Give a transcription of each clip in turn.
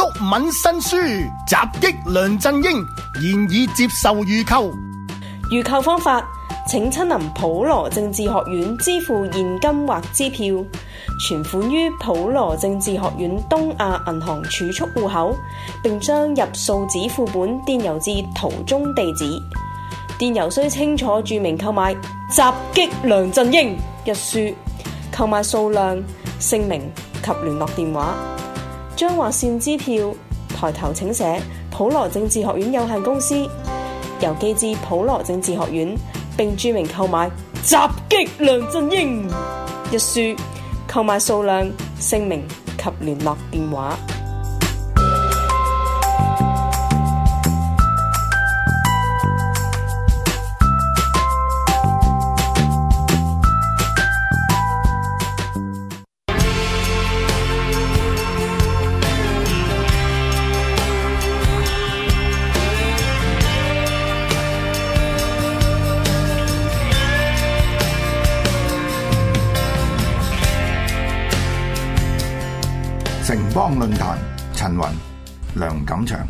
毓民新書襲擊梁振英，現已接受預購。 預購方法，請親臨普羅政治學院支付現金或支票，存款於普羅政治學院東亞銀行儲蓄戶口，並將入數紙副本電郵至圖中地址。電郵須清楚註明購買襲擊梁振英一書，購買數量、姓名及聯絡電話。將劃線支票抬頭請寫普羅政治學院有限公司，郵寄至普羅政治學院，並註明購買襲擊梁振英一書，購買數量、姓名及聯絡電話。 城邦論壇，陳雲、梁錦祥。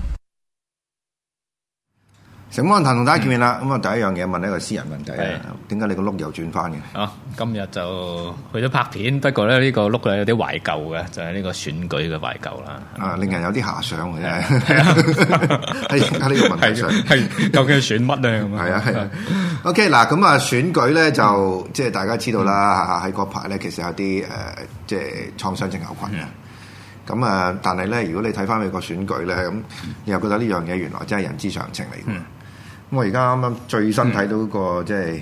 城邦論壇同大家見面啦。咁啊，第一樣嘢問一個私人問題啊，點解你個碌又轉翻嘅？ 啊，今日就去咗拍片，不過咧呢個碌咧有啲懷舊嘅，就係呢個選舉嘅懷舊啦。 啊，令人有啲遐想嘅真係。喺呢個問題上， 係究竟選乜咧？咁係啊係啊。OK 嗱，咁啊選舉咧就即係大家知道啦。喺嗰排咧其實有啲即係創傷症候群嘅。咁啊，但係咧，如果你睇翻美國選舉咧，咁你又覺得呢樣嘢原來真係人之常情嚟嘅。咁我而家啱啱最新睇到個即係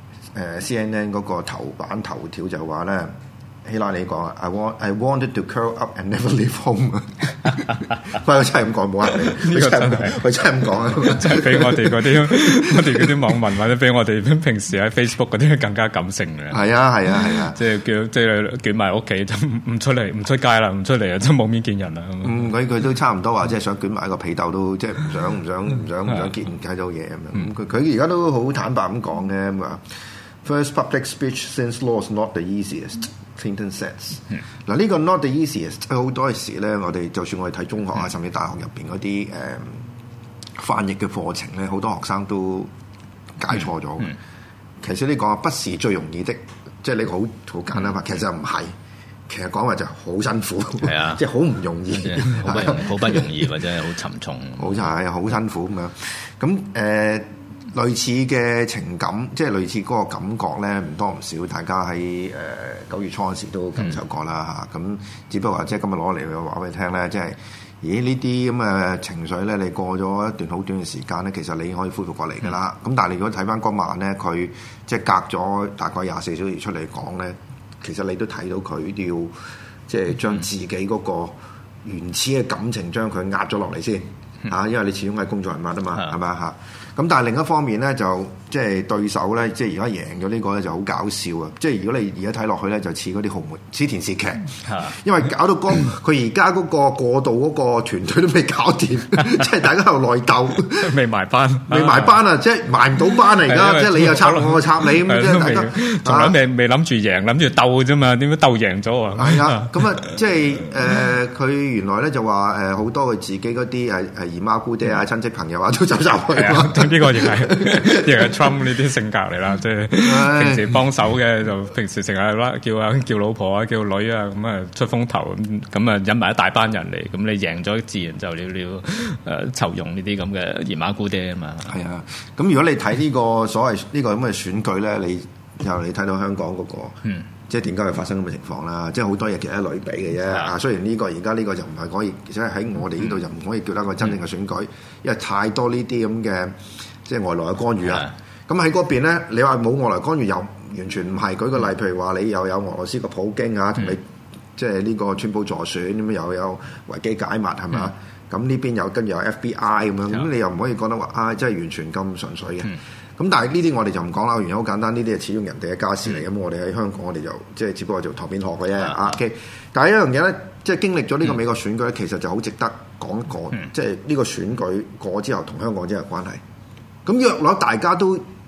CNN 嗰個頭版頭條就話咧，希拉里講啊 I wanted to curl up and never leave home。不過佢真係咁講，冇呃你。呢個真係佢真係咁講啊！ 真係比我哋嗰啲網民或者比我哋平時喺 Facebook 嗰啲更加感性嘅。 係啊係啊係啊！ 即係捲埋屋企就唔出嚟，唔出街啦，唔出嚟啊！真冇面見人啦。 佢都差唔多話，即係想捲埋個被竇都，即係唔想見睇到嘢咁樣。佢而家都好坦白咁講嘅咁啊。First public speech since law is not the easiest。Clinton says 嗱，呢個 not the easiest， 好多時咧，我哋就算我哋睇中學啊，甚至大學入邊嗰啲翻譯嘅課程咧，好多學生都解錯咗。其實你講話不是最容易的，即係你好簡單法，其實唔係，其實講話就好辛苦，係啊，即係好唔容易， 好不容易或者係好沉重， 好好辛苦咁樣。咁類似嘅情感，即係類似嗰個感覺咧，唔多唔少，大家喺9月初嗰時都感受過啦嚇。咁只不過即係今日攞嚟話俾你聽咧，即係呢啲咁嘅情緒咧，你過咗一段好短嘅時間咧，其實你可以恢復過嚟噶啦。咁但係你如果睇翻嗰晚咧，佢即係隔咗大概24小時出嚟講咧，其實你都睇到佢要即係將自己嗰個原始嘅感情將佢壓咗落嚟先嚇，因為你始終係公眾人物啊嘛，係咪啊嚇？咁但係另一方面咧，就即係對手咧，即係而家贏咗呢個咧就好搞笑啊！即係如果你而家睇落去咧，就似嗰啲豪門似電視劇，因為搞到佢而家嗰個過渡嗰個團隊都未搞掂，即係大家喺度內鬥， 未埋班啊！即係埋唔到班啊！而家即係你又插我插你咁，即係大家仲未諗住贏，諗住鬥啫嘛？點解鬥贏咗啊？ 係啊！咁啊，即係佢原來咧就話好多佢自己嗰啲姨媽姑爹啊、親戚朋友啊都走晒去。 呢個亦係 Trump 呢啲性格嚟啦，即係平時幫手嘅就平時成日叫老婆啊、叫女啊咁啊出風頭咁啊引埋一大班人嚟，咁你贏咗自然就要酬庸呢啲咁嘅姨媽姑爹啊嘛。 係啊，咁如果你睇呢個所謂呢個咁嘅選舉咧，你睇到香港嗰個即係點解會發生咁嘅情況啦？即係好多嘢其實係類比嘅啫。啊，雖然而家呢個就唔係可以，其實喺我哋呢度就唔可以叫得一個真正嘅選舉，因為太多呢啲咁嘅即係外來嘅干預啊。咁喺嗰邊咧，你話冇外來干預又完全唔係。舉個例，譬如話你又有俄羅斯個普京啊，同你即係呢個川普助選咁，又有維基解密係咪？咁呢邊又跟住有 FBI 咁樣，咁你又唔可以講得話即係完全咁純粹嘅。咁但係呢啲我哋就唔講啦，原因好簡單，呢啲係始終人哋嘅家事嚟，咁我哋喺香港我哋就即係只不過做頭邊學嘅啫。OK， 但係一樣嘢咧，即係經歷咗呢個美國選舉咧，其實就好值得講一講，即係呢個選舉過之後同香港之間嘅關係。咁若攞大家都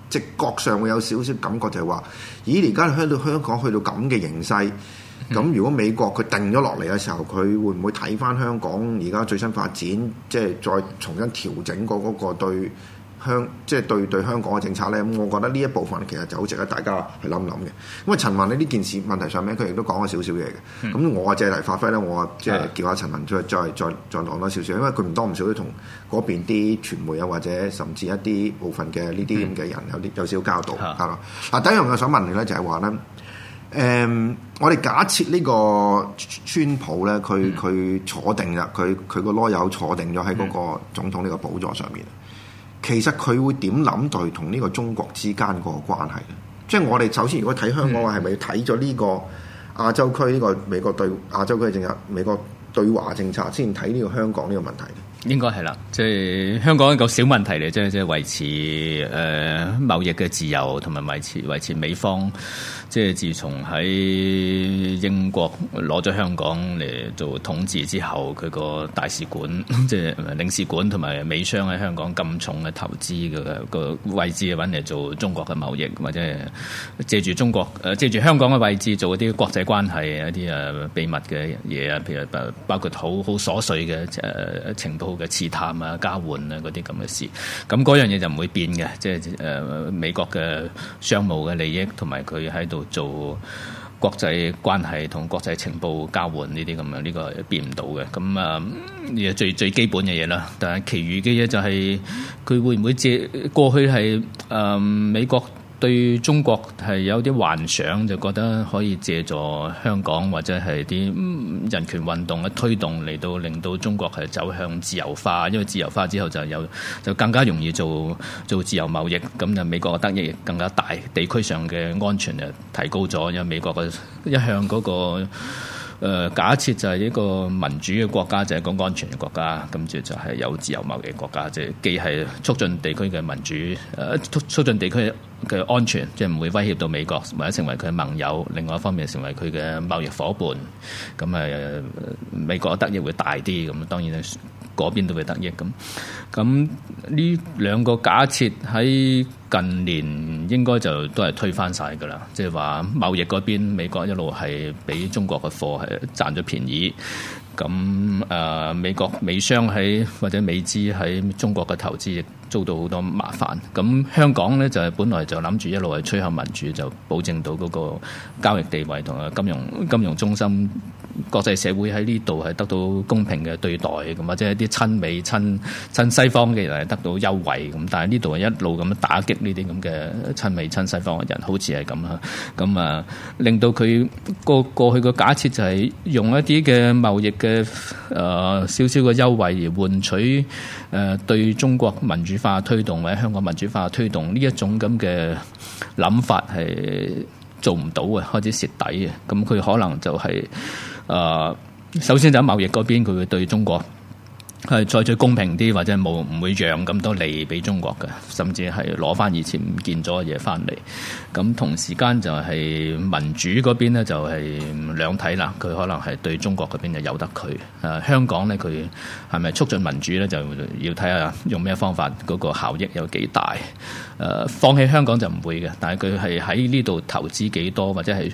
直覺上會有少少感覺就係話，咦而家去到香港去到咁嘅形勢，咁如果美國佢定咗落嚟嘅時候，佢會唔會睇翻香港而家最新發展，即係再重新調整過嗰個對對香港嘅政策咧？咁我覺得呢一部分其實就好值得大家去諗諗嘅。咁啊，陳雲呢件事問題上面，佢亦都講咗少少嘢嘅。咁我借題發揮咧，我即係叫阿陳雲再講多少少，因為佢唔多唔少都同嗰邊啲傳媒啊，或者甚至一啲部分嘅呢啲咁嘅人有少少交道係咯。嗱，第一樣我想問你咧，就係話咧，我哋假設呢個川普咧，佢坐定啦，佢個囉柚坐定咗喺嗰個總統呢個寶座上面。其實佢會點諗對同呢個中國之間嗰個關係咧？即係我哋首先如果睇香港，係咪要睇咗呢個亞洲區呢個美國對亞洲區嘅政策、美國對華政策先睇呢個香港呢個問題咧？ 應該係啦，即係香港一個小問題嚟，即係維持貿易嘅自由，同埋維持美方。即係自從喺英國攞咗香港嚟做統治之後，佢個大使館、即係領事館同埋美商喺香港咁重嘅投資嘅個位置揾嚟做中國嘅貿易，或者係借住香港嘅位置做一啲國際關係一啲秘密嘅嘢啊，譬如包括好瑣碎嘅情報嘅刺探啊、交換啊嗰啲咁嘅事，咁嗰樣嘢就唔會變嘅，即係美國嘅商務嘅利益同埋佢喺度做國際關係同國際情報交換呢啲咁樣，呢個變唔到嘅。咁呢最基本嘅嘢啦。但係其餘嘅嘢就係佢會唔會借過去係美國對中國係有啲幻想，就覺得可以借助香港或者係啲人權運動嘅推動嚟到令到中國係走向自由化，因為自由化之後就更加容易做自由貿易，咁就美國嘅得益更加大，地區上嘅安全就提高咗，因為美國嘅一向嗰個假設就係一個民主嘅國家，就係一個安全嘅國家，跟住就係有自由貿易嘅國家，即係既係促進地區嘅民主，促進地區嘅安全，即係唔會威脅到美國，或者成為佢嘅盟友；另外一方面成為佢嘅貿易夥伴，咁美國嘅得益會大啲，咁當然嗰邊都會得益咁呢兩個假設喺近年應該就都係推翻晒㗎啦，即係話貿易嗰邊美國一路係俾中國嘅貨係賺咗便宜，咁美商或者美資喺中國嘅投資亦遭到好多麻煩。咁香港咧就係本來就諗住一路係趨向民主，就保證到嗰個交易地位同埋金融中心。國際社會喺呢度係得到公平嘅對待，咁或者一啲親美親西方嘅人係得到優惠咁，但係呢度係一路咁樣打擊呢啲咁嘅親美親西方嘅人，好似係咁啦。咁令到佢過去個假設就係用一啲嘅貿易嘅少少嘅優惠而換取對中國民主化推動或者香港民主化推動呢一種咁嘅諗法係做唔到嘅，開始蝕底嘅。咁佢可能就係首先就喺貿易嗰邊，佢會對中國係採取公平啲，或者唔會讓咁多利俾中國嘅，甚至係攞翻以前唔見咗嘅嘢翻嚟。咁同時間就係民主嗰邊咧，就係兩睇啦。佢可能係對中國嗰邊就由得佢。香港咧，佢係咪促進民主咧，就要睇下用咩方法，嗰個效益有幾大。放棄香港就唔會嘅，但係佢係喺呢度投資幾多，或者係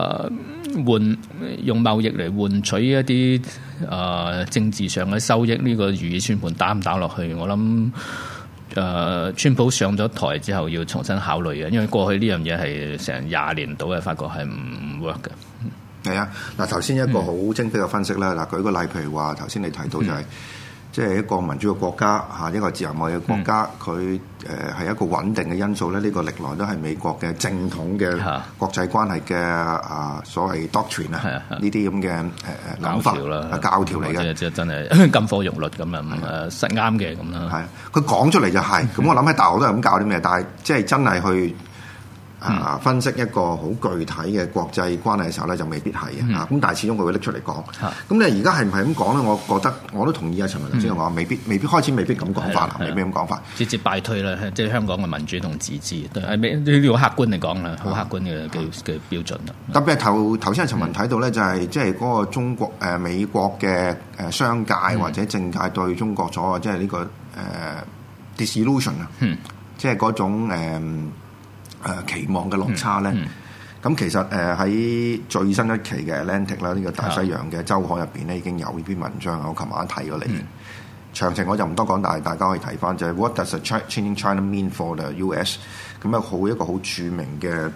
用貿易嚟換取一啲政治上嘅收益，呢個如意算盤打唔打落去？我諗川普上咗台之後要重新考慮嘅，因為過去呢樣嘢係成20年到嘅，發覺係唔 work 嘅。 係啊，嗱頭先一個好精闢嘅分析啦。嗱舉個例，譬如話頭先你提到就係、即係一個民主嘅國家嚇，一個自由貿易嘅國家，佢係一個穩定嘅因素咧。呢個歷來都係美國嘅正統嘅國際關係嘅所謂 doctrine 啊，呢啲咁嘅諗法教條嚟嘅，即係真係金科玉律咁啊，實啱嘅咁啦。係佢講出嚟就係咁，我諗喺大學都係咁教啲咩，但係即係真係去分析一個好具體嘅國際關係嘅時候咧，就未必係啊。咁但係始終佢會拎出嚟講。咁你而家係唔係咁講咧？我覺得我都同意阿陳雲頭先話，未必開始未必咁講法啦，未必咁講法。節節敗退啦，即係香港嘅民主同自治，係呢個客觀嚟講啦，好客觀嘅標準啦。特別係頭先阿陳雲睇到咧，就係即係嗰個中國美國嘅商界或者政界對中國咗即係呢個disillusion 啊。 即係嗰種期望嘅落差咧。咁其實喺最新一期嘅 Atlantic 啦，呢個大西洋嘅週刊入邊咧已經有呢篇文章，我琴晚睇咗嚟。詳情我就唔多講，但係大家可以睇翻就係 What does a changing China mean for the US？ 咁一個好著名嘅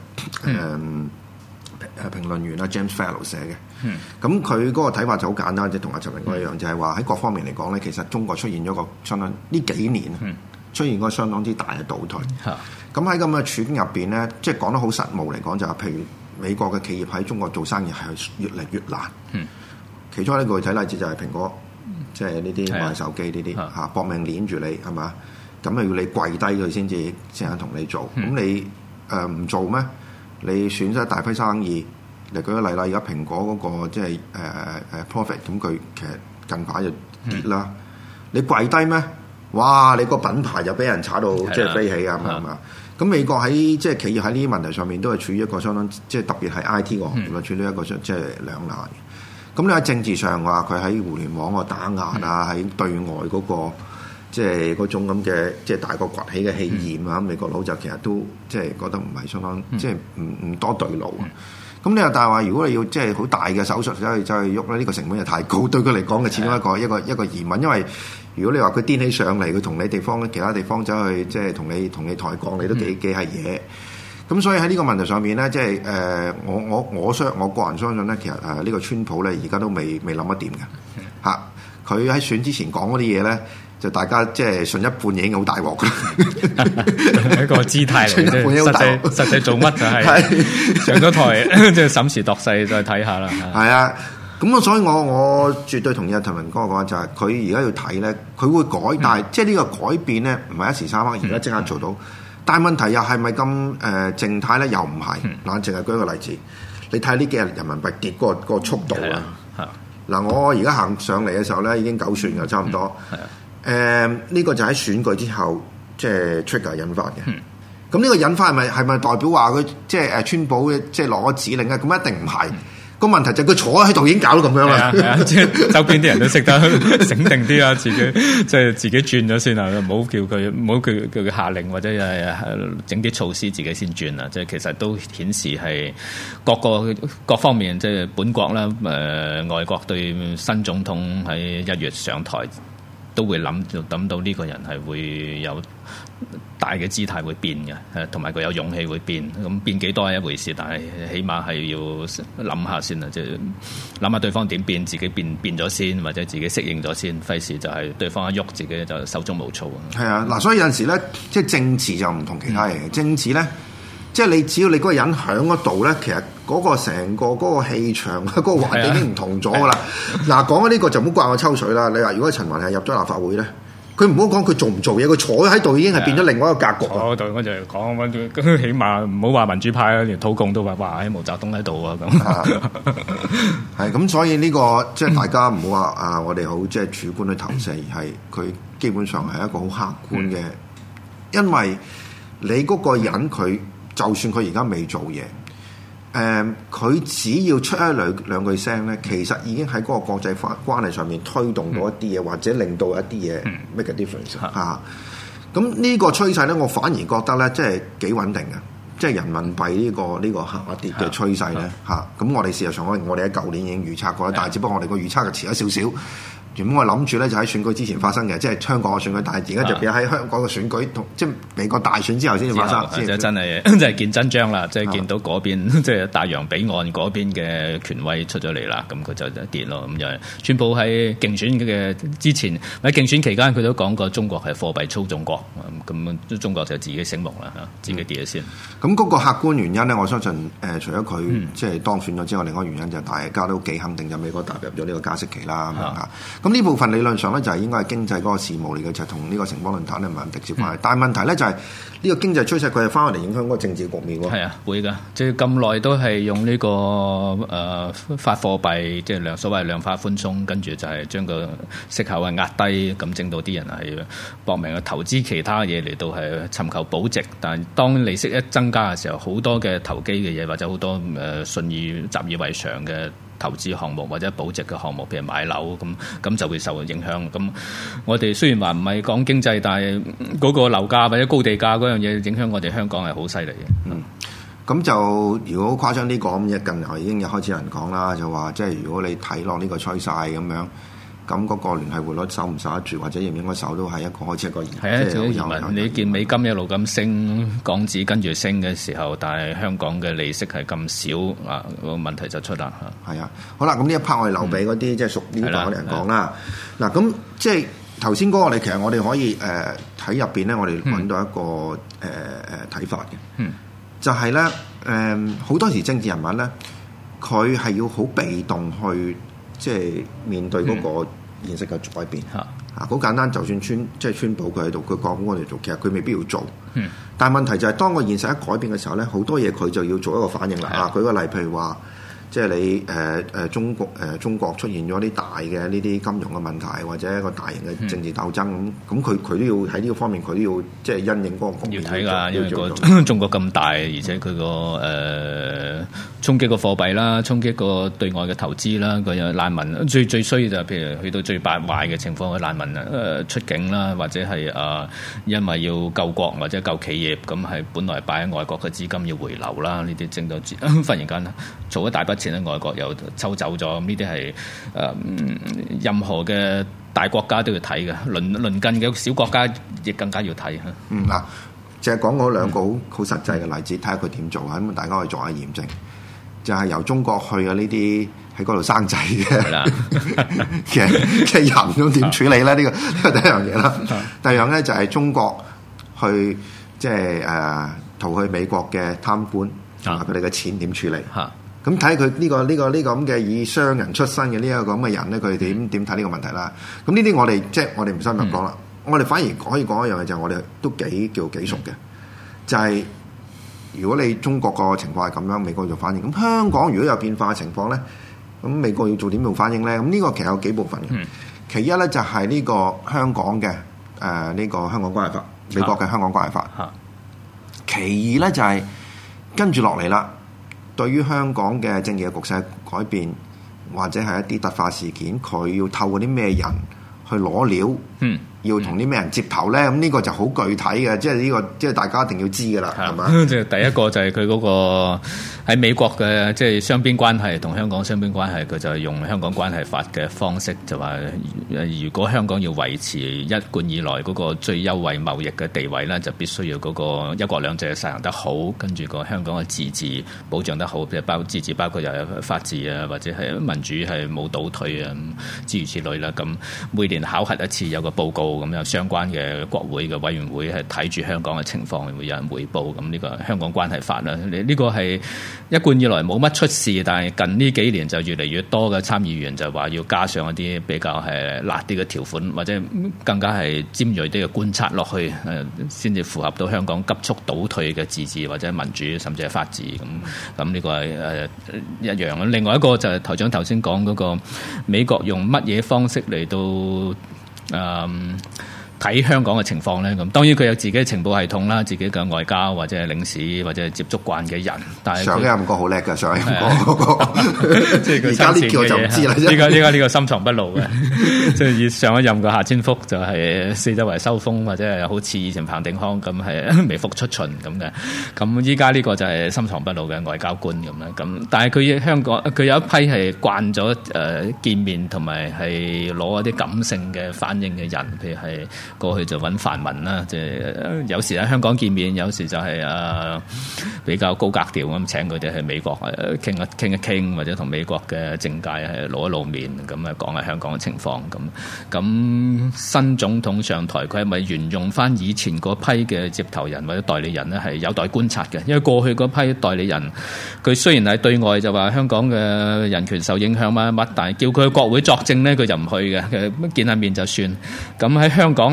評論員啦 James Fallows 寫嘅。咁佢嗰個睇法就好簡單，即係同阿陳明哥一樣，就係話喺各方面嚟講咧，其實中國出現咗個相當呢幾年出現個相當之大嘅倒退。咁喺咁嘅處境入邊咧，即係講得好實務嚟講，就係譬如美國嘅企業喺中國做生意係越嚟越難。其中一個具體例子就係蘋果，即係呢啲賣手機呢啲嚇搏命攆住你係嘛？咁啊要你跪低佢先至肯同你做。咁你唔做咩？你損失一大批生意。嚟舉個例啦，而家蘋果嗰個即係profit， 咁佢其實近排就跌啦。你跪低咩？哇！你個品牌就俾人炒到即係飛起啊嘛係嘛？咁美國喺即係企業喺呢啲問題上面都係處於一個相當即係特別係 IT 個行業啦，處於一個即係兩難。咁你喺政治上話佢喺互聯網個打壓啊，喺對外嗰個即係嗰種咁嘅即係大國崛起嘅氣焰啊，美國佬就其實都即係覺得唔係相當即係唔多對路。咁你又但係話，如果你要即係好大嘅手術走去喐咧，呢個成本又太高，對佢嚟講嘅始終一個疑問。因為如果你話佢癲起上嚟，佢同你其他地方走去即係同你抬槓，你都幾係嘢。咁所以喺呢個問題上面咧，即係我個人相信咧，其實呢個川普咧而家都未諗得掂嘅嚇。佢喺選之前講嗰啲嘢咧，就大家即係信一半已經好大鑊嘅， 一個姿態嚟啫。實際做乜就係上咗台，即係審時度勢再睇下啦。 係啊，咁所以我絕對同意阿陳文哥講就係佢而家要睇咧，佢會改，但係即係呢個改變咧，唔係一時三刻，而家即刻做到。但係問題又係咪咁靜態咧？又唔係。嗱，淨係舉一個例子，你睇呢幾日人民幣跌嗰個速度啊！嗱，我而家行上嚟嘅時候咧，已經9算嘅差唔多。呢個就喺選舉之後即係 trigger 引發嘅。咁呢個引發係咪代表話佢即係川普即係攞指令咧？咁一定唔係。個問題就係佢坐喺度已經搞到咁樣啦。 即係周邊啲人都識得醒定啲啊，自己轉咗先啊，唔好叫佢下令或者整啲措施自己先轉啊。即係其實都顯示係各方面，即係本國啦，外國對新總統喺1月上台都會諗到呢個人係會有大嘅姿態會變嘅，同埋佢有勇氣會變。咁變幾多係一回事，但係起碼係要諗下先啦，即係諗下對方點變，自己變咗先，或者自己適應咗先，費事就係對方一喐，自己就手足無措。 係啊，嗱，所以有陣時咧，即係政治就唔同其他嘢嘅。政治咧，即係你只要你嗰個人響嗰度咧，其實嗰個成個嗰個氣場、嗰個環境已經唔同咗噶啦。嗱，講緊呢個就唔好怪我抽水啦。你話如果陳雲係入咗立法會咧？佢唔好講佢做唔做嘢，佢坐喺度已經係變咗另外一個格局。我就講，起碼唔好話民主派啊，連土共都話喺毛澤東喺度啊咁。 係咁，所以呢個即係大家唔好話啊，我哋好即係主觀去投射，係佢基本上係一個好客觀嘅，因為你嗰個人佢就算佢而家未做嘢。佢只要出一兩句聲咧，其實已經喺嗰個國際關係上面推動到一啲嘢，或者令到一啲嘢 make a difference 嚇。咁呢個趨勢咧，我反而覺得咧，即係幾穩定嘅，即係人民幣呢個下跌嘅趨勢咧嚇。咁我哋事實上我哋喺舊年已經預測過啦，但係只不過我哋個預測就遲咗少少。原本我諗住咧就喺選舉之前發生嘅，即係香港嘅選舉，但係而家就變喺香港嘅選舉同即係美國大選之後先至發生。 即係真係見真章啦！即係見到嗰邊即係大洋彼岸嗰邊嘅權威出咗嚟啦，咁佢就跌咯。咁就川普喺競選嘅之前喺競選期間，佢都講過中國係貨幣操縱國，咁中國就自己醒目啦嚇，自己跌咗先。 咁嗰個客觀原因咧，我相信除咗佢即係當選咗之外，另外一個原因就係大家都幾肯定就美國踏入咗呢個加息期啦咁樣嚇。咁呢部分理論上咧就係應該係經濟嗰個事務嚟嘅，就同呢個城邦論壇咧唔係直接關係。但係問題咧就係呢個經濟趨勢佢係翻嚟影響嗰個政治局面喎。係啊，會㗎，即係咁耐都係用呢個發貨幣，即係所謂量化寬鬆，跟住就係將個息口壓低，咁整到啲人係搏命去投資其他嘢嚟到係尋求保值。但係當利息一增加嘅時候，好多嘅投機嘅嘢或者好多信以習以為常嘅投資項目或者保值嘅項目，譬如買樓咁就會受影響。咁我哋雖然話唔係講經濟，但係嗰個樓價或者高地價嗰樣嘢影響我哋香港係好犀利嘅。 咁就如果誇張啲講，近來已經有開始有人講啦，就話即係如果你睇落呢個趨勢咁樣，咁嗰個聯繫匯率守唔守得住，或者應唔應該守都係一個開始一個疑問。 你見美金一路咁升，港紙跟住升嘅時候，但係香港嘅利息係咁少啊，個問題就出啦嚇。 係啊，好啦，咁呢一 part 我哋留俾嗰啲即係熟呢個嘅人講啦。嗱，咁即係頭先嗰個，其實我哋可以睇入邊咧，我哋揾到一個睇法嘅。就係咧，好多時政治人物咧，佢係要好被動去即係面對嗰個現實嘅改變。好簡單，就算川普佢喺度，佢講我哋做，其實佢未必要做。但係問題就係，當個現實一改變嘅時候咧，好多嘢佢就要做一個反應啦。舉個例，譬如話，即係你中國出現咗啲大嘅呢啲金融嘅問題，或者一個大型嘅政治鬥爭咁佢都要喺呢個方面，佢都要即係因應嗰個局面。 要睇㗎，因為中國咁大，而且佢個衝擊個貨幣啦，衝擊個對外嘅投資啦，佢有難民最衰就係譬如去到最壞嘅情況，難民出境啦，或者係因為要救國或者救企業，咁係本來擺喺外國嘅資金要回流啦，呢啲整到忽然間做一大筆錢喺外國又抽走咗，咁呢啲係任何嘅大國家都要睇嘅，鄰近嘅小國家亦更加要睇嚇。 嗱，就係講嗰兩個好實際嘅例子，睇下佢點做啊！咁大家可以做下驗證。就係由中國去嘅呢啲喺嗰度生仔嘅嘅人咁點處理咧？呢個第一樣嘢啦。第二樣咧就係中國去即係逃去美國嘅貪官，佢哋嘅錢點處理？咁睇佢呢個咁嘅以商人出身嘅呢一個咁嘅人咧，佢哋點睇呢個問題啦？咁呢啲我哋唔深入講啦。我哋反而可以講一樣嘢，就係我哋都幾熟嘅，就係如果你中國個情況係咁樣，美國做反應，咁香港如果有變化嘅情況咧，咁美國要做點做反應咧？咁呢個其實有幾部分嘅。其一咧就係呢個香港嘅呢個香港關係法，美國嘅香港關係法。其二咧就係跟住落嚟啦。對於香港嘅政治嘅局勢改變，或者係一啲突發事件，佢要透過啲咩人去攞料，要同啲咩人接頭咧？咁呢個就好具體嘅，即係呢個即係大家一定要知㗎啦，係嘛？ 即係第一個就係佢嗰個喺美國嘅即係雙邊關係同香港雙邊關係，佢就係用香港關係法嘅方式，就話如果香港要維持一貫以來嗰個最優惠貿易嘅地位咧，就必須要嗰個一國兩制實行得好，跟住個香港嘅自治保障得好，譬如包括自治，包括又有法治啊，或者係民主係冇倒退啊，諸如此類啦。咁每年考核一次有個報告。咁有相關嘅國會嘅委員會係睇住香港嘅情況，會有人彙報。咁呢個香港關係法啦，呢個係一貫以來冇乜出事，但係近呢幾年就越嚟越多嘅參議員就話要加上一啲比較係辣啲嘅條款，或者更加係尖鋭啲嘅觀察落去，先至符合到香港急速倒退嘅自治或者民主，甚至係法治。咁呢個係一樣。另外一個就係台長頭先講嗰個美國用乜嘢方式嚟到睇香港嘅情況咧，咁當然佢有自己嘅情報系統啦，自己嘅外交或者係領事或者係接觸慣嘅人。但係上一任個好叻㗎，上一任個即係佢而家呢個就唔知啦。呢個深藏不露嘅，即係以上一任嘅夏千福就係四周圍收風，或者係好似以前彭定康咁係微服出巡咁嘅。咁依家呢個就係深藏不露嘅外交官咁啦。咁但係佢香港佢有一批係慣咗見面同埋係攞一啲感性嘅反應嘅人，譬如係。過去就揾泛民啦，即係有時喺香港見面，有時就係比較高格調咁請佢哋去美國傾一傾，或者同美國嘅政界係露一露面，咁講下香港嘅情況。咁新總統上台，佢係咪沿用翻以前嗰批嘅接頭人或者代理人呢？係有待觀察嘅，因為過去嗰批代理人，佢雖然係對外就話香港嘅人權受影響乜，但係叫佢去國會作證呢，佢就唔去嘅，佢見下面就算。咁喺香港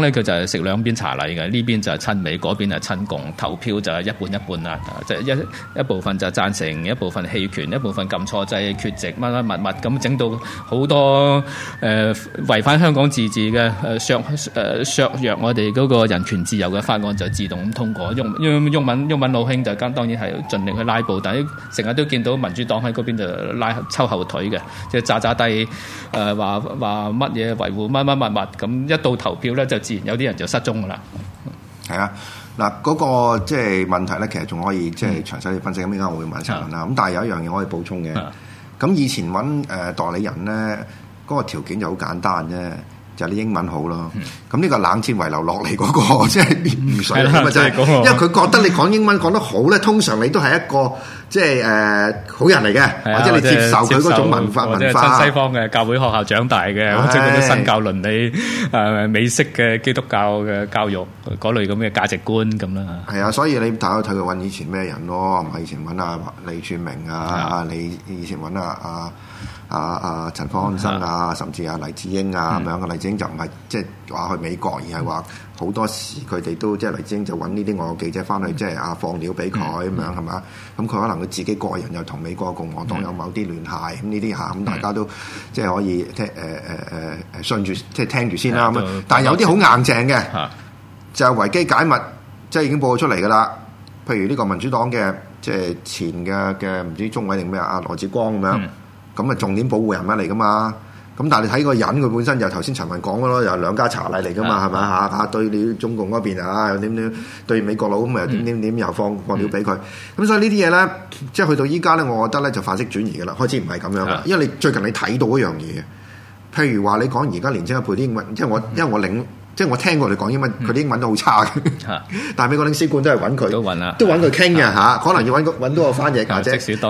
黨咧佢就係食兩邊茶禮嘅，呢邊就係親美，嗰邊係親共，投票就係一半一半啦，即係一部分就贊成，一部分棄權，一部分撳錯掣缺席乜乜物物咁，整到好多違反香港自治嘅削弱我哋嗰個人權自由嘅法案就自動咁通過。毓民老兄就當然係盡力去拉布，但係成日都見到民主黨喺嗰邊就抽後腿嘅，即係詐地話乜嘢維護乜物咁，一到投票咧就自然有啲人就失蹤噶啦。 係啊，嗱嗰個即係問題咧，其實仲可以即係詳細啲分析。咁依家我會問陳文啦。咁但係有一樣嘢我可以補充嘅。咁以前揾代理人咧，嗰個條件就好簡單啫。就你英文好咯，咁呢個冷戰遺留落嚟嗰個即係唔水咁啊！就係因為佢覺得你講英文講得好咧，通常你都係一個即係好人嚟嘅，或者你接受佢嗰種文化，或者親西方嘅教會學校長大嘅，或者嗰啲新教倫理美式嘅基督教嘅教育嗰類咁嘅價值觀咁啦。 係啊，所以你睇佢揾以前咩人咯？唔係以前揾阿李柱銘啊，你以前揾陳方安生啊，甚至黎智英啊咁樣嘅。黎智英就唔係即係話去美國，而係話好多時佢哋都即係黎智英就揾呢啲外國記者翻去，即係放料俾佢咁樣係嘛？咁佢可能佢自己個人又同美國共和黨有某啲聯繫，咁呢啲嚇咁大家都即係可以即係信住即係聽住先啦咁樣。但係有啲好硬淨嘅，就係維基解密，即係已經報咗出嚟㗎啦。譬如呢個民主黨嘅即係前嘅唔知中委定咩啊羅致光咁樣。咁啊，重點保護人物嚟噶嘛？咁但係你睇個人，佢本身就頭先陳文講嘅咯，又兩家茶禮嚟噶嘛，係咪嚇？對你中共嗰邊啊，又點對美國佬咁又點又放料俾佢。咁所以呢啲嘢咧，即係去到依家咧，我覺得咧就範式轉移嘅啦，開始唔係咁樣啦。因為你最近你睇到一樣嘢，譬如話你講而家年青一輩啲英文，因為我聽過你講英文，佢啲英文都好差嘅。但係美國領事館都係揾佢，都揾佢傾嘅嚇。可能要揾到個翻譯或者即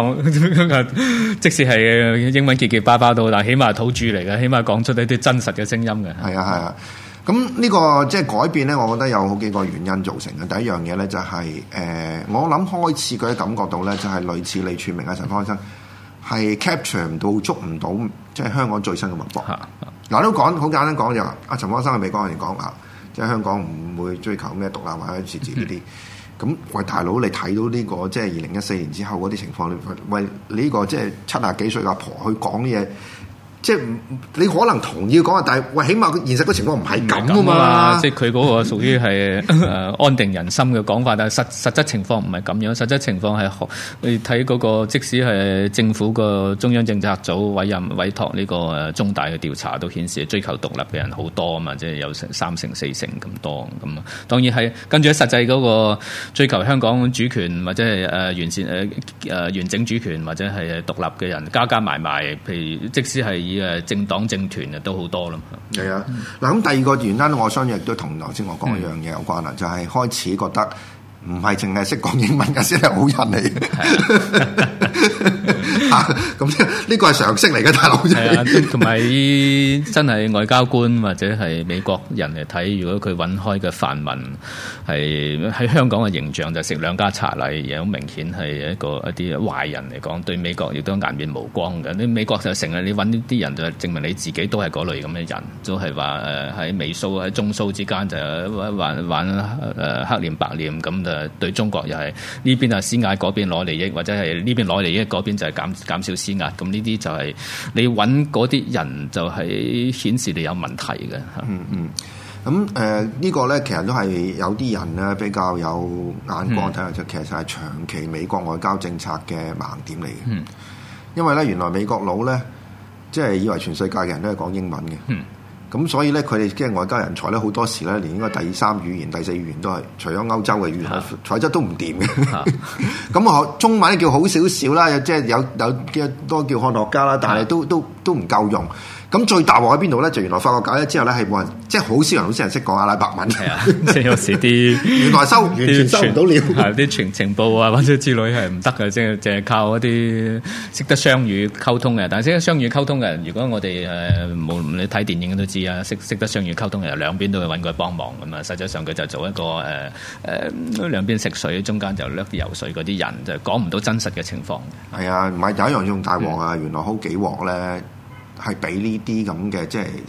使係英文結結巴巴都，但係起碼係土著嚟嘅，起碼講出一啲真實嘅聲音嘅。 係啊。咁呢個即係改變咧，我覺得有好幾個原因造成嘅。第一樣嘢咧就係我諗開始佢感覺到咧，就係類似李柱銘啊、陳方安生係 capture 唔到、捉唔到，即係香港最新嘅脈搏。嗱都講好簡單講就話，阿陳方安生喺美國人講啊，即係香港唔會追求咩獨立或者自治呢啲。咁喂大佬，你睇到呢個即係2014年之後嗰啲情況，喂呢個即係70幾歲嘅阿婆去講啲嘢。即係你可能同意講啊，但係喂，起碼現實個情況唔係咁啊嘛。 即係佢嗰個屬於係安定人心嘅講法，但係實質情況唔係咁樣。實質情況係你睇嗰個，即使係政府個中央政策組委託呢個中大嘅調查，都顯示追求獨立嘅人好多啊嘛，即係有成3成4成咁多咁啊。當然係跟住喺實際嗰個追求香港主權或者係完善完整主權或者係獨立嘅人加埋，譬如即使係政黨政團都好多啦。 係啊，嗱咁第二個原因，我相信亦都同頭先我講一樣嘢有關啦，就係開始覺得唔係淨係識講英文嘅先係好人嚟嘅。咁呢個係常識嚟嘅，大佬。係啊，同埋真係外交官或者係美國人嚟睇，如果佢揾開嘅泛民係喺香港嘅形象就食兩家茶禮，而好明顯係一啲壞人嚟講，對美國亦都顏面無光嘅。你美國就成日你揾呢啲人就證明你自己都係嗰類咁嘅人，都係話喺美蘇喺中蘇之間就玩黑臉白臉咁，就對中國又係呢邊係施壓，嗰邊攞利益，或者係呢邊攞利益，嗰邊就係減少施壓。咁呢啲就係你揾嗰啲人就係顯示你有問題嘅。 咁呢個咧其實都係有啲人咧比較有眼光睇下，就其實係長期美國外交政策嘅盲點嚟嘅。因為咧原來美國佬咧即係以為全世界嘅人都係講英文嘅。咁所以咧，佢哋即係外交人才咧，好多時咧，連應該第3語言、第4語言都係除咗歐洲嘅語言，材質都唔掂嘅。咁學中文叫好少少啦，即係有多叫漢學家啦，但係都唔夠用。咁最大鑊喺邊度咧？就原來法國搞咗之後咧，係冇人，即係好少人識講阿拉伯文。係啊， 即係有時啲原來完全收唔到料。係啲情報啊，或者之類係唔得嘅，即係淨係靠一啲識得雙語溝通嘅。但係識得雙語溝通嘅人，如果我哋冇你睇電影都知啊，識得雙語溝通嘅人，兩邊都會揾佢幫忙咁啊。實際上佢就做一個兩邊食水，中間就掠啲油水嗰啲人，就講唔到真實嘅情況。 係啊，唔係有一樣仲大鑊啊！原來好幾鑊咧。係俾呢啲咁嘅即係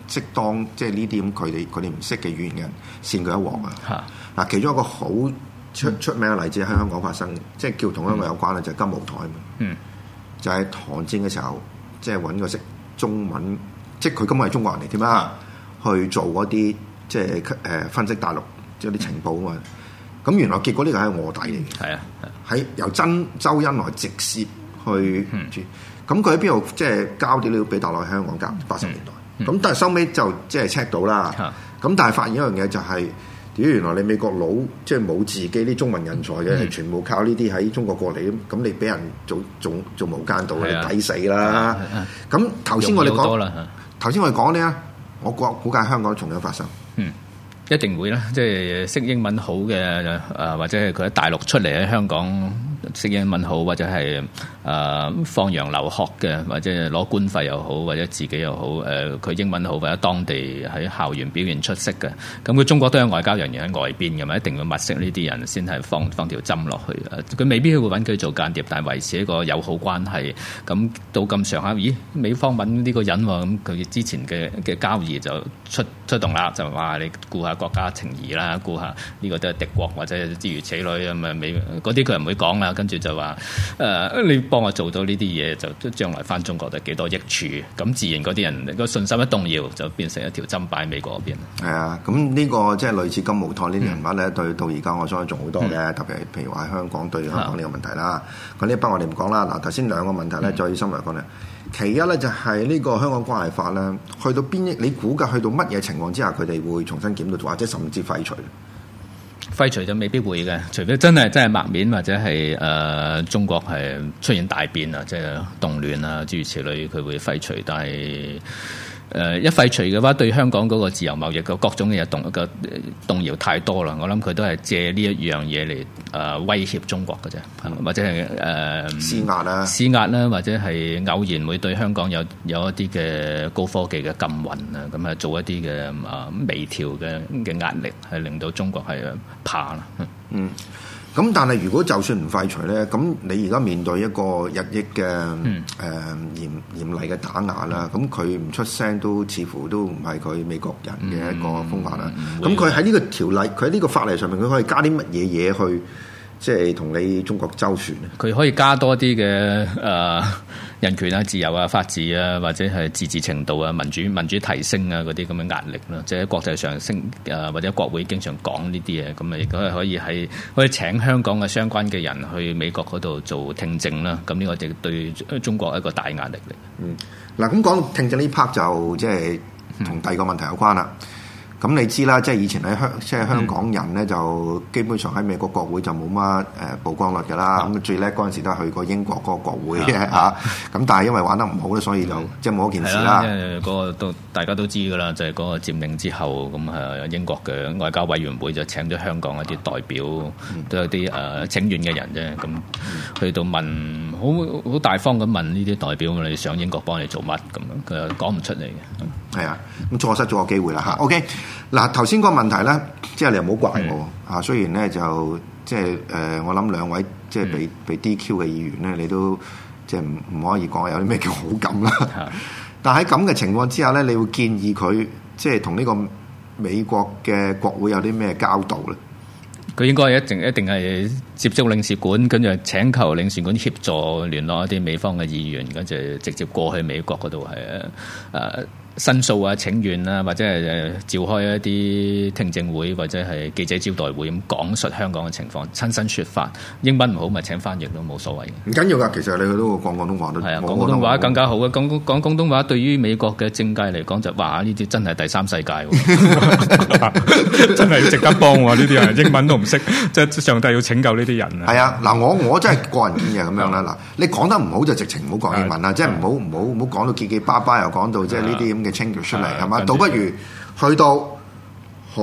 適當即係呢啲咁佢哋唔識嘅語言嘅人扇佢一鑊啊！嗱，其中一個好出名嘅例子喺香港發生，即係叫同香港有關嘅就係金毛台嘛。就係韓戰嘅時候，即係揾個識中文，即係佢根本係中國人嚟添啦，去做嗰啲即係分析大陸即係啲情報啊嘛。咁原來結果呢個係臥底嚟嘅，喺由周恩來直接去住。咁佢喺邊度即係交啲料俾大陸喺香港交80年代。咁但係收尾就即係 check 到啦。咁但係發現一樣嘢就係，原來你美國佬即係冇自己啲中文人才嘅，係全部靠呢啲喺中國過嚟。咁你俾人做無間道，你抵死啦。咁頭先我哋講咧，我估計香港都仲有發生。 一定會啦，即係識英文好嘅或者係佢喺大陸出嚟喺香港識英文好，或者係放洋留學嘅，或者攞官費又好，或者自己又好，佢英文好或者當地喺校園表現出色嘅，咁佢中國都有外交人員喺外邊嘅嘛，一定要物色呢啲人先係放條針落去。佢未必會揾佢做間諜，但係維持一個友好關係。咁到咁上下，咦？美方揾呢個人喎，咁佢之前嘅交易就出動啦，就話你顧下國家情誼啦，顧下呢個都係敵國或者諸如此類咁啊，美嗰啲佢唔會講啦，跟住就話你幫我做到呢啲嘢，就將來翻中國就幾多益處，咁自然嗰啲人個信心一動搖，就變成一條針擺喺美國嗰邊。 係啊，咁呢個即係類似金毛台呢啲人物咧，對到而家我相信仲好多嘅，特別係譬如話香港對香港呢個問題啦。咁呢一班我哋唔講啦。嗱，頭先兩個問題咧，再深入講咧。其一咧就係呢個香港關係法咧，去到你估計去到乜嘢情況之下，佢哋會重新檢討，或者甚至廢除？ 廢除就未必會嘅，除非真係抹面，或者係中國係出現大變啊，即係動亂啊諸如此類，佢會廢除。但係一廢除嘅話，對香港嗰個自由貿易嘅各種嘅嘢動搖太多啦。我諗佢都係借呢一樣嘢嚟威脅中國嘅啫，或者係施壓啦，或者係偶然會對香港有一啲嘅高科技嘅禁運啊，咁啊做一啲嘅微調嘅壓力，係令到中國係怕啦。 咁但係如果就算唔廢除咧，咁你而家面對一個日益嘅嚴厲嘅打壓啦，咁佢唔出聲都似乎都唔係佢美國人嘅一個風範啦。咁佢喺呢個條例，佢喺呢個法例上面，佢可以加啲乜嘢嘢去，即係同你中國周旋咧？佢可以加多啲嘅人權啊、自由啊、法治啊，或者係自治程度啊、民主提升啊嗰啲咁嘅壓力啦，即係喺國際上或者國會經常講呢啲嘢，咁啊亦都係可以請香港嘅相關嘅人去美國嗰度做聽證啦。咁呢個就對中國一個大壓力嚟。 嗱，咁講聽證呢 part 就即係同第二個問題有關啦。咁你知啦，即係以前喺香港人咧，就基本上喺美國國會就冇乜曝光率㗎啦。咁最叻嗰陣時都係去過英國嗰個國會嘅嚇。咁但係因為玩得唔好咧，所以就即係冇一件事啦。 嗰個都大家都知㗎啦，就係嗰個佔領之後，咁英國嘅外交委員會就請咗香港一啲代表，都有啲請願嘅人啫。咁去到問，好大方咁問呢啲代表，你想英國幫你做乜咁樣？佢又講唔出嚟嘅。 係啊，咁錯失咗個機會啦嚇。OK。嗱，頭先個問題咧，即係你又唔好怪我嚇。雖然咧就即係我諗兩位即係被 DQ 嘅議員咧，你都即係唔可以講有啲咩叫好感啦。但喺咁嘅情況之下咧，你會建議佢即係同呢個美國嘅國會有啲咩交道咧？ 佢應該一定係接觸領事館，跟住請求領事館協助聯絡一啲美方嘅議員，跟住直接過去美國嗰度係申訴啊、請願啊，或者係召開一啲聽證會，或者係記者招待會咁講述香港嘅情況，親身説法。英文唔好咪請翻譯都冇所謂嘅。 唔緊要㗎，其實你都講廣東話都係啊，講廣東話更加好嘅。講廣東話對於美國嘅政界嚟講就話呢啲真係第三世界喎，真係值得幫喎呢啲人，英文都唔識，即係上帝要拯救呢啲人啊！ 係啊，嗱我真係個人建議咁樣啦。嗱，你講得唔好就直情唔好講英文啦，即係唔好講到結結巴巴，又講到即係呢啲咁嘅change出嚟係嘛？倒不如去到好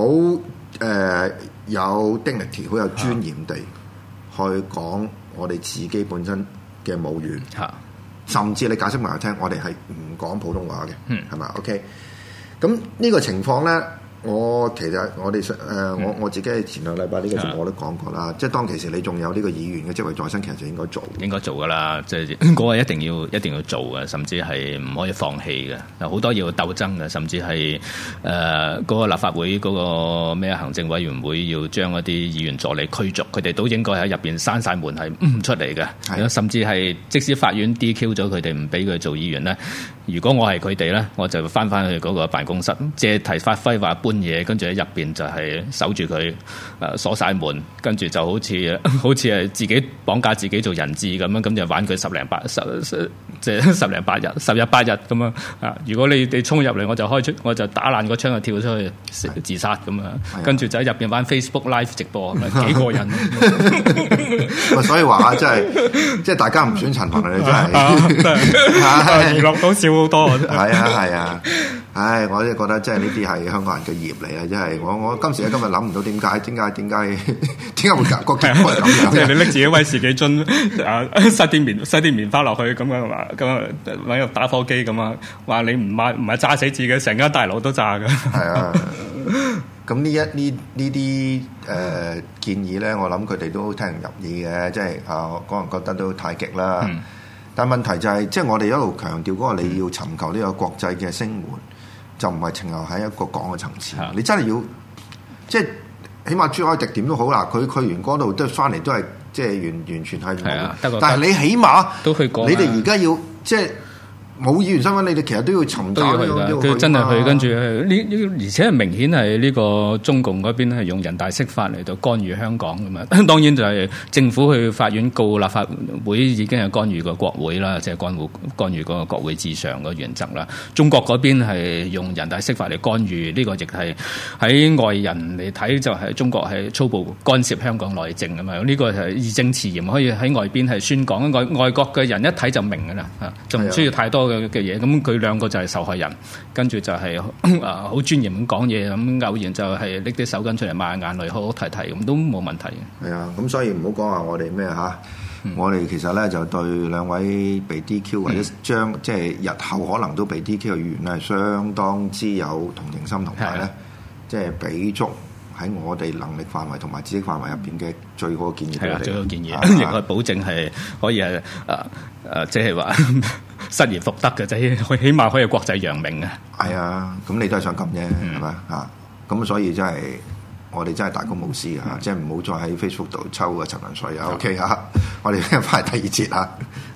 有 dignity、好有尊嚴地去講我哋自己本身嘅母語，甚至你解釋埋嚟聽，我哋係唔講普通話嘅，係嘛？OK，咁呢個情況咧， 我其實我哋我自己前兩禮拜呢個節目我都講過啦，即係當其時你仲有呢個議員嘅職位在身，其實就應該做噶啦，即係嗰個一定要做嘅，甚至係唔可以放棄嘅，有好多要鬥爭嘅，甚至係嗰個立法會嗰個咩行政委員會要將一啲議員助理驅逐，佢哋都應該喺入邊閂晒門係唔出嚟嘅，甚至係即使法院 DQ 咗佢哋唔俾佢做議員咧，如果我係佢哋咧，我就翻去嗰個辦公室借題發揮話搬嘢，跟住喺入邊就係守住佢，鎖晒門，跟住就好似係自己綁架自己做人質咁樣，咁就玩佢十零八日咁啊！如果你衝入嚟，我就打爛個窗就跳出去自殺咁啊！跟住就喺入邊玩 Facebook Live 直播，幾過癮。 所以話真係，即係大家唔選陳雲啊！真係娛樂到笑好多。係啊！唉，我真係覺得，即係呢啲係香港人嘅業嚟啊！真係，我今時今日諗唔到點解會個結果係咁樣。即係你拎自己威士忌樽塞啲棉花落去咁樣話，咁揾個打火機咁啊！話你唔係炸死自己，成間大樓都炸㗎。係啊！咁呢啲建議咧，我諗佢哋都聽唔入耳嘅，即係可能覺得都太極啦。但問題就係，即係我哋一路強調嗰個你要尋求呢個國際嘅聲援，就唔係停留喺一個港嘅層次。你真係要，即係起碼朱凱廸點都好啦，佢完嗰度都翻嚟都係即係完全係冇。但係你起碼都去過，你哋而家要即係。冇議員身份，你哋其實都要尋找佢真係去，跟住而且係明顯係呢個中共嗰邊係用人大釋法嚟到干預香港㗎嘛。當然就係政府去法院告立法會已經係干預個國會啦，即係干預嗰個國會至上個原則啦。中國嗰邊係用人大釋法嚟干預，呢個亦係喺外人嚟睇就係中國係粗暴干涉香港內政㗎嘛。呢個係義正辭嚴可以喺外邊係宣講，外國嘅人一睇就明㗎啦，就唔需要太多嘅嘢，咁佢兩個就係受害人，跟住就係好專業咁講嘢，咁偶然就係拎啲手巾出嚟抹眼淚，好好提提咁都冇問題嘅。 係啊，咁所以唔好講話我哋咩嚇，我哋其實咧就對兩位被 DQ 或者將即係日後可能都被 DQ 嘅議員咧，相當之有同情心同埋咧，即係俾足喺我哋能力範圍同埋知識範圍入邊嘅最好嘅建議俾佢哋。最好建議，亦可以保證係可以係即係話失而復得嘅，即係起碼可以國際揚名嘅。係啊，咁你都係想咁啫，係咪啊？咁所以真係我哋真係大公無私啊！即係唔好再喺 Facebook 度抽個陳文水啊！OK 啊，我哋翻嚟第二節啊。